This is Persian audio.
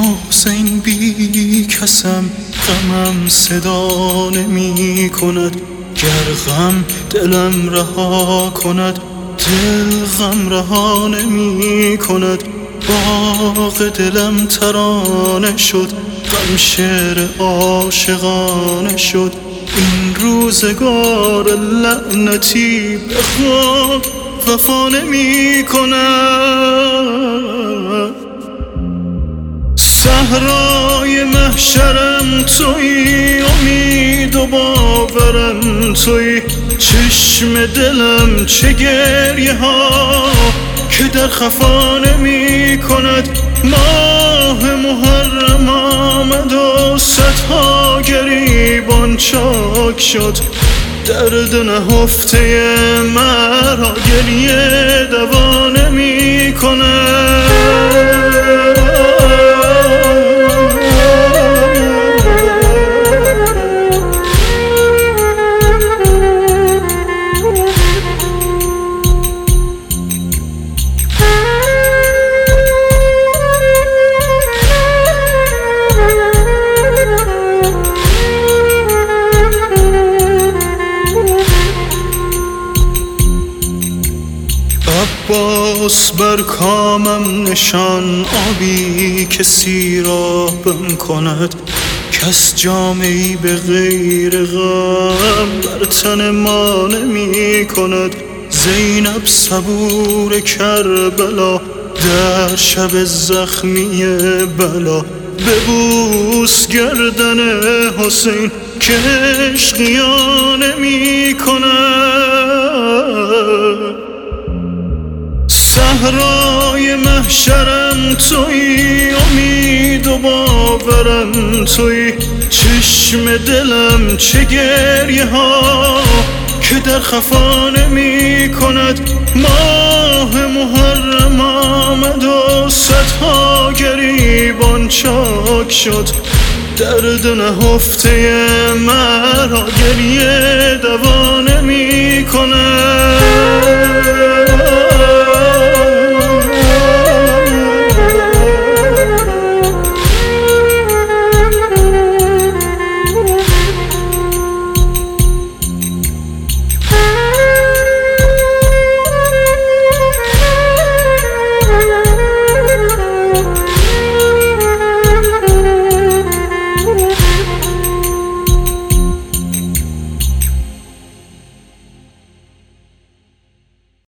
حسین بی کسم، غمم صدا نمی کند. گر غم دلم رها کند، دل غم رها نمی کند. باغ دلم ترانه شد، غم شعر عاشقانه شد. این روزگار لعنتی به خود وفا نمی کند. صحرای محشرم تویی، امید و باورم تویی. چشم دلم چه گریه ها که در خفا نمی کند. ماه محرم آمد و صدها گریبان چاک شد. درد نهفته مرا گریه دوا نمی کند. عباس بر کامم نشان، آبی که سیرابم کند. کس جامه‌ای به غیر غم بر تن ما نمی کند. زینب صبور کربلا در شب زخمی بلا. ببوس گردن حسین که عشقیا نمی کند. صحرای محشرم تویی، امید و باورم تویی. چشم دلم چه گریه ها که در خفا نمی کند. ماه محرم آمد و صدها گریبان چاک شد. درد نهفته مرا گریه دوا نمی کند.